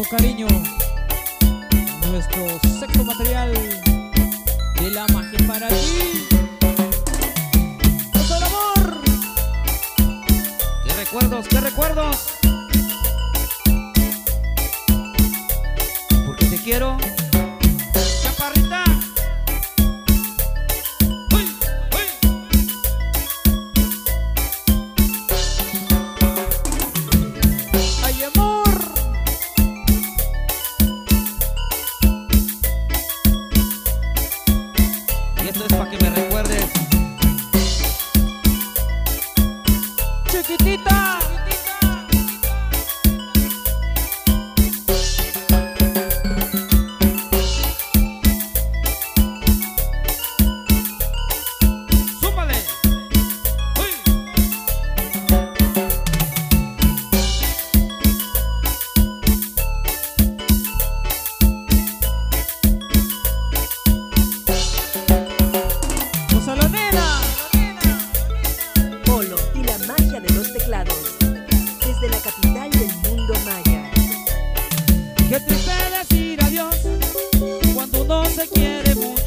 cariño, nuestro sexo material de la magia para ti. ¡Todo el amor! ¡Qué recuerdos, qué recuerdos! Porque te quiero, chaparrita. ¡Uy, uy! ¡Ay, amor! Y esto es para que me recuerdes, chiquitita. ¡Súmale! ¡Uy! ¡Cosa la nena! Polo y la magia de los teclados, desde la capital del mundo maya. Qué triste decir adiós cuando uno se quiere mucho.